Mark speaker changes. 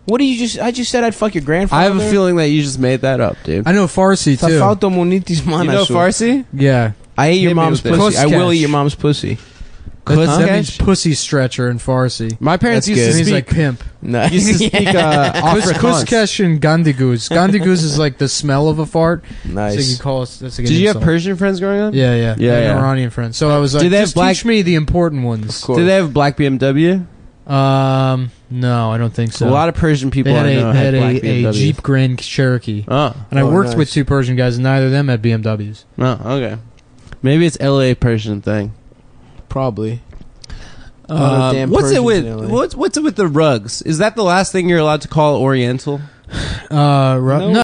Speaker 1: What do you just? I just said I'd fuck your grandfather.
Speaker 2: I have a feeling that you just made that up, dude.
Speaker 3: I know Farsi too.
Speaker 1: You
Speaker 2: know Farsi?
Speaker 3: Yeah.
Speaker 1: I ate your mom's
Speaker 2: with it.
Speaker 1: pussy. I will
Speaker 3: Kuskash.
Speaker 1: eat your mom's pussy.
Speaker 3: That means pussy stretcher in Farsi.
Speaker 2: My parents
Speaker 1: That's
Speaker 2: used
Speaker 1: good.
Speaker 2: to
Speaker 3: It means
Speaker 2: speak.
Speaker 3: like pimp.
Speaker 1: Nice.
Speaker 2: Used to speak Afrikaans.
Speaker 3: Kuskash and Gandiguz. Gandiguz is like the smell of a fart.
Speaker 1: Nice.
Speaker 3: So you call us. That's like
Speaker 2: Did
Speaker 3: an
Speaker 2: you have
Speaker 3: insult.
Speaker 2: Persian friends growing up?
Speaker 3: Yeah, yeah.
Speaker 2: Yeah,
Speaker 3: I had
Speaker 2: yeah.
Speaker 3: an Iranian friend. So I was like,
Speaker 2: Did they have
Speaker 3: just
Speaker 2: black-
Speaker 3: teach me the important ones.
Speaker 1: Of course.
Speaker 2: Did they have black BMW?
Speaker 3: No, I don't think so.
Speaker 2: A lot of Persian people
Speaker 3: They
Speaker 2: I know had black
Speaker 3: had a
Speaker 2: BMWs.
Speaker 3: Jeep Grand Cherokee.
Speaker 2: Oh,
Speaker 3: And I worked
Speaker 1: nice.
Speaker 3: with 2 Persian guys, and neither of them had BMWs.
Speaker 2: oh, okay. Maybe it's LA Persian thing.
Speaker 1: Probably. Damn
Speaker 2: What's it
Speaker 1: Persians
Speaker 2: with
Speaker 1: in LA.
Speaker 2: what's it with the rugs? Is that the last thing you're allowed to call Oriental?
Speaker 3: No.